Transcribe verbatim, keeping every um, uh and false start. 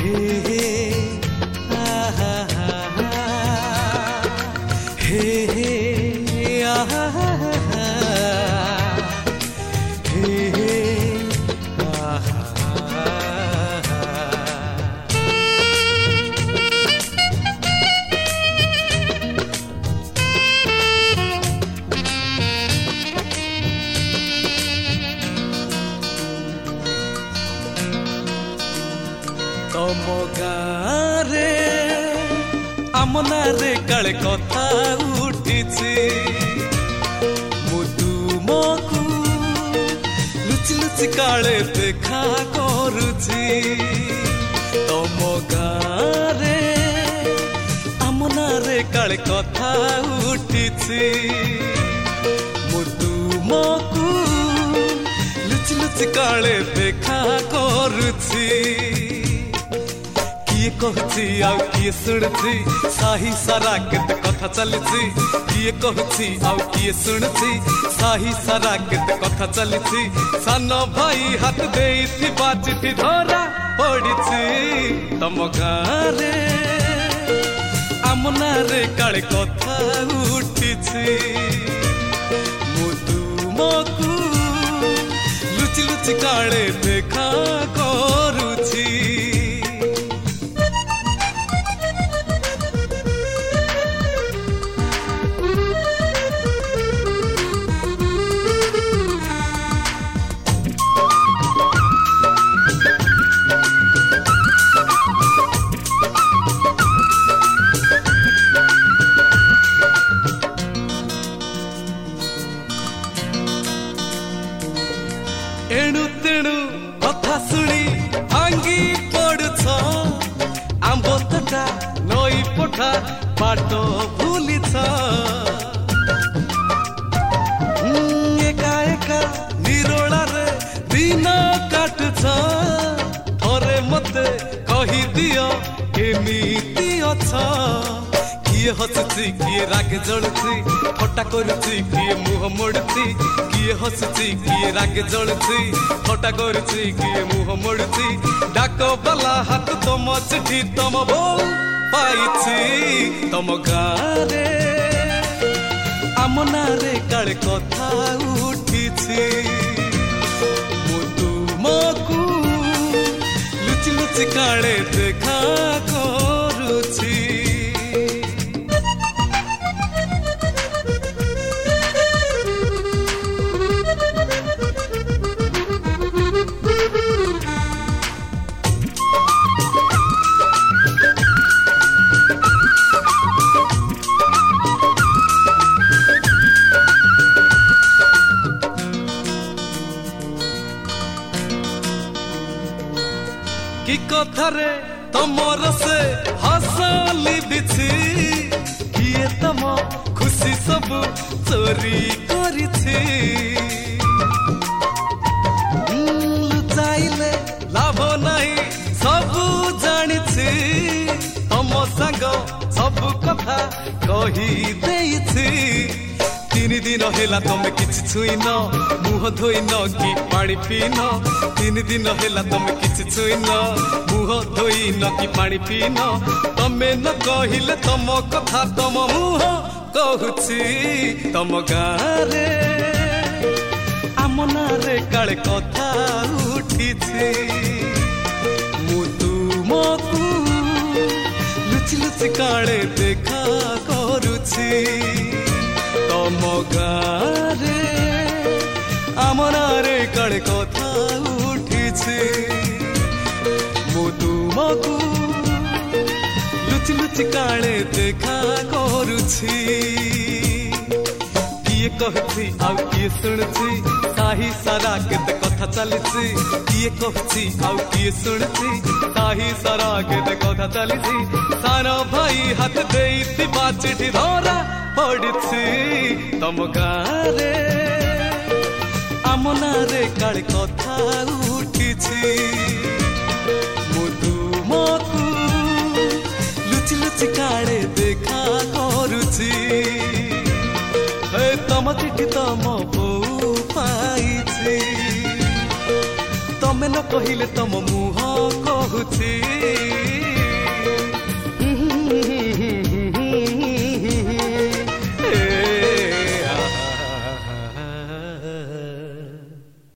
तम गारे आमनारे काले कथा उठिछि मु तुमकु लुचि लुचि काले देखा करुछि तम गारे आमनारे काले कथा उठिछि मु तुमकु लुचि लुचि काले देखा करुछि किए कहछि आउ किए सुनछि साही सारा केते कथा चलिछि किए कहछि आउ किए सुनछि साही सारा केते कथा चलिछि सान भाई हाथ देइथि बाचिठी धरा पड़िछि तम गारे आमनारे काले कथा उठिछि मु तुमकु लुचि लुचि काले देखा करुछि एणु तेणु कथा शुणी भांगी पड़ुछ आंब तटा नई पठा बाट भूलिछ एका एका निरोला रे दिन काटुछ थरे मते कहि दियो केमिति अछ किए हसुछि किए रागे जलुछि फटा करुछि किए मुह मोड़ुछि किए हसुछि किए रागे जलुछि फटा करुछि किए मुह मोड़ुछि डाक बाला हाथ तम चिठी तम बोल पाइछि तम गारे आमनारे काले कथा उठिछि मु तुमकु लुचि लुचि काले देखा करुछि कि कथारे तमर से हसली बिछि किए तम खुशी सब चोरी करिछि लुचाइले लाभ नहीं सब जानिछि तम संग सब कथा कहि देइछि तीन दिन हेला तमे किछि छुइन मुह धोइन कि पानी पीन तीन दिन हेला तमे किछि छुइन मुह धोइन कि पानी पीन तमे न कहिले तम कथा तम मुह कहूछि तम गारे आमनारे काले कथा उठिछि मु तुमकु लुचि लुचि काले देखा करुछि तम गारे आमनारे काले कथा उठिछि मु तुमकु लुचि लुचि काले देखा करुछि किए कहछि आउ किए सुनछि साही सारा केते कथा चलिछि किए कहछि आउ किए सुनछि साही सारा केते कथा चलिछि सारा भाई हाथ देइथि बाचिठी धरा पड़िछि तम गारे आमनारे काले कथा उठिछि मु तुमकु लुचि लुचि काले देखा करुछि हे तम चिठी तम बो पाइछि तमे କହିଲେ ତମ ମୁହଁ କହୁଛି